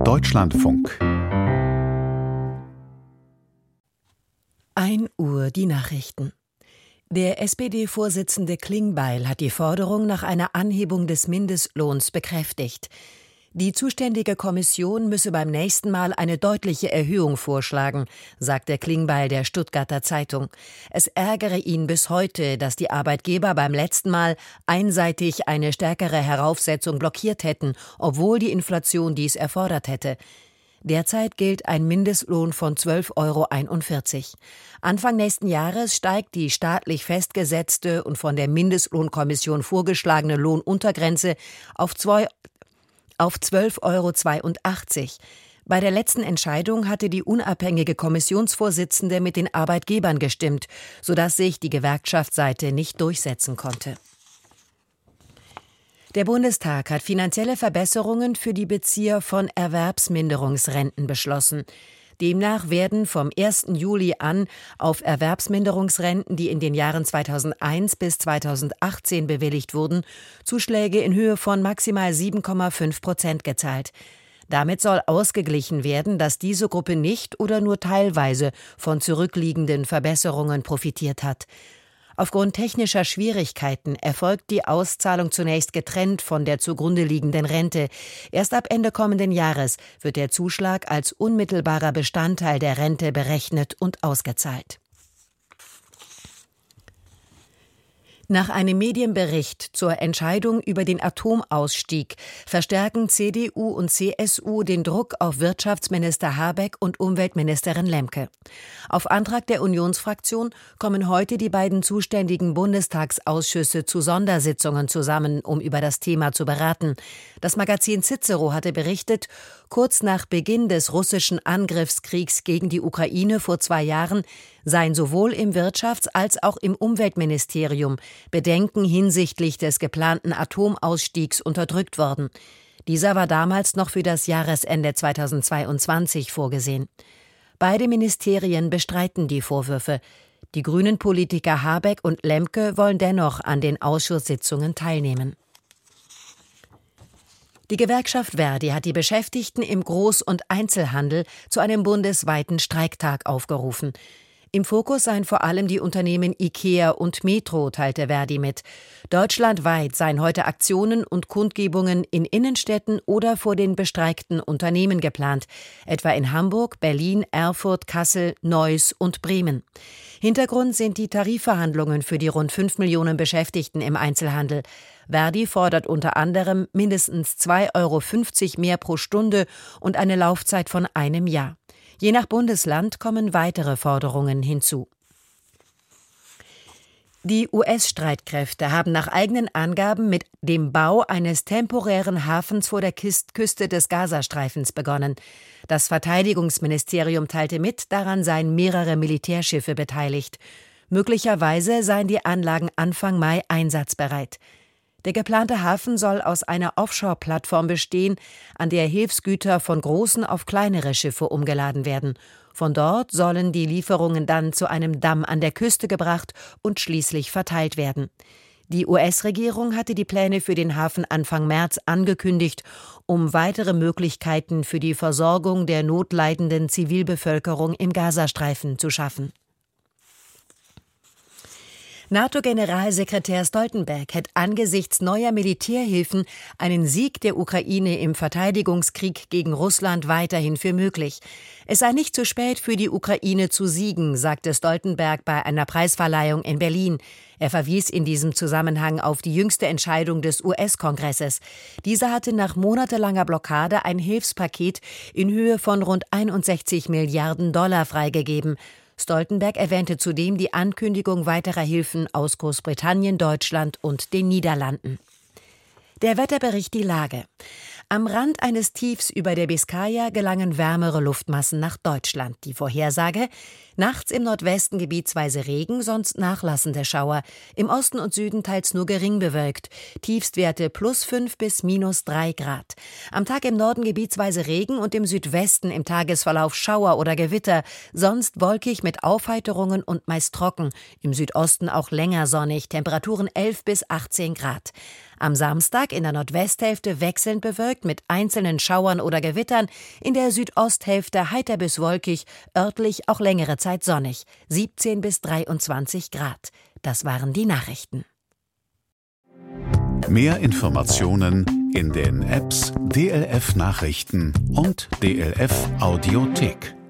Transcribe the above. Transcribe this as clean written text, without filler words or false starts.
Deutschlandfunk. 1 Uhr die Nachrichten. Der SPD-Vorsitzende Klingbeil hat die Forderung nach einer Anhebung des Mindestlohns bekräftigt. Die zuständige Kommission müsse beim nächsten Mal eine deutliche Erhöhung vorschlagen, sagte Klingbeil der Stuttgarter Zeitung. Es ärgere ihn bis heute, dass die Arbeitgeber beim letzten Mal einseitig eine stärkere Heraufsetzung blockiert hätten, obwohl die Inflation dies erfordert hätte. Derzeit gilt ein Mindestlohn von 12,41 €. Anfang nächsten Jahres steigt die staatlich festgesetzte und von der Mindestlohnkommission vorgeschlagene Lohnuntergrenze auf 12,82 €. Bei der letzten Entscheidung hatte die unabhängige Kommissionsvorsitzende mit den Arbeitgebern gestimmt, sodass sich die Gewerkschaftsseite nicht durchsetzen konnte. Der Bundestag hat finanzielle Verbesserungen für die Bezieher von Erwerbsminderungsrenten beschlossen. Demnach werden vom 1. Juli an auf Erwerbsminderungsrenten, die in den Jahren 2001 bis 2018 bewilligt wurden, Zuschläge in Höhe von maximal 7,5% gezahlt. Damit soll ausgeglichen werden, dass diese Gruppe nicht oder nur teilweise von zurückliegenden Verbesserungen profitiert hat. Aufgrund technischer Schwierigkeiten erfolgt die Auszahlung zunächst getrennt von der zugrunde liegenden Rente. Erst ab Ende kommenden Jahres wird der Zuschlag als unmittelbarer Bestandteil der Rente berechnet und ausgezahlt. Nach einem Medienbericht zur Entscheidung über den Atomausstieg verstärken CDU und CSU den Druck auf Wirtschaftsminister Habeck und Umweltministerin Lemke. Auf Antrag der Unionsfraktion kommen heute die beiden zuständigen Bundestagsausschüsse zu Sondersitzungen zusammen, um über das Thema zu beraten. Das Magazin Cicero hatte berichtet, kurz nach Beginn des russischen Angriffskriegs gegen die Ukraine vor 2 Jahren seien sowohl im Wirtschafts- als auch im Umweltministerium Bedenken hinsichtlich des geplanten Atomausstiegs unterdrückt worden. Dieser war damals noch für das Jahresende 2022 vorgesehen. Beide Ministerien bestreiten die Vorwürfe. Die Grünen-Politiker Habeck und Lemke wollen dennoch an den Ausschusssitzungen teilnehmen. Die Gewerkschaft ver.di hat die Beschäftigten im Groß- und Einzelhandel zu einem bundesweiten Streiktag aufgerufen. Im Fokus seien vor allem die Unternehmen IKEA und Metro, teilte ver.di mit. Deutschlandweit seien heute Aktionen und Kundgebungen in Innenstädten oder vor den bestreikten Unternehmen geplant, etwa in Hamburg, Berlin, Erfurt, Kassel, Neuss und Bremen. Hintergrund sind die Tarifverhandlungen für die rund 5 Millionen Beschäftigten im Einzelhandel. ver.di fordert unter anderem mindestens 2,50 € mehr pro Stunde und eine Laufzeit von 1 Jahr. Je nach Bundesland kommen weitere Forderungen hinzu. Die US-Streitkräfte haben nach eigenen Angaben mit dem Bau eines temporären Hafens vor der Küste des Gazastreifens begonnen. Das Verteidigungsministerium teilte mit, daran seien mehrere Militärschiffe beteiligt. Möglicherweise seien die Anlagen Anfang Mai einsatzbereit. Der geplante Hafen soll aus einer Offshore-Plattform bestehen, an der Hilfsgüter von großen auf kleinere Schiffe umgeladen werden. Von dort sollen die Lieferungen dann zu einem Damm an der Küste gebracht und schließlich verteilt werden. Die US-Regierung hatte die Pläne für den Hafen Anfang März angekündigt, um weitere Möglichkeiten für die Versorgung der notleidenden Zivilbevölkerung im Gazastreifen zu schaffen. NATO-Generalsekretär Stoltenberg hält angesichts neuer Militärhilfen einen Sieg der Ukraine im Verteidigungskrieg gegen Russland weiterhin für möglich. Es sei nicht zu spät für die Ukraine zu siegen, sagte Stoltenberg bei einer Preisverleihung in Berlin. Er verwies in diesem Zusammenhang auf die jüngste Entscheidung des US-Kongresses. Dieser hatte nach monatelanger Blockade ein Hilfspaket in Höhe von rund 61 Milliarden $ freigegeben. Stoltenberg erwähnte zudem die Ankündigung weiterer Hilfen aus Großbritannien, Deutschland und den Niederlanden. Der Wetterbericht die Lage. Am Rand eines Tiefs über der Biskaya gelangen wärmere Luftmassen nach Deutschland. Die Vorhersage: nachts im Nordwesten gebietsweise Regen, sonst nachlassende Schauer. Im Osten und Süden teils nur gering bewölkt. Tiefstwerte +5 bis -3 Grad. Am Tag im Norden gebietsweise Regen und im Südwesten im Tagesverlauf Schauer oder Gewitter. Sonst wolkig mit Aufheiterungen und meist trocken. Im Südosten auch länger sonnig. Temperaturen 11 bis 18 Grad. Am Samstag in der Nordwesthälfte wechselnd bewölkt, bewölkt mit einzelnen Schauern oder Gewittern, in der Südosthälfte heiter bis wolkig, örtlich auch längere Zeit sonnig, 17 bis 23 Grad. Das waren die Nachrichten. Mehr Informationen in den Apps DLF Nachrichten und DLF Audiothek.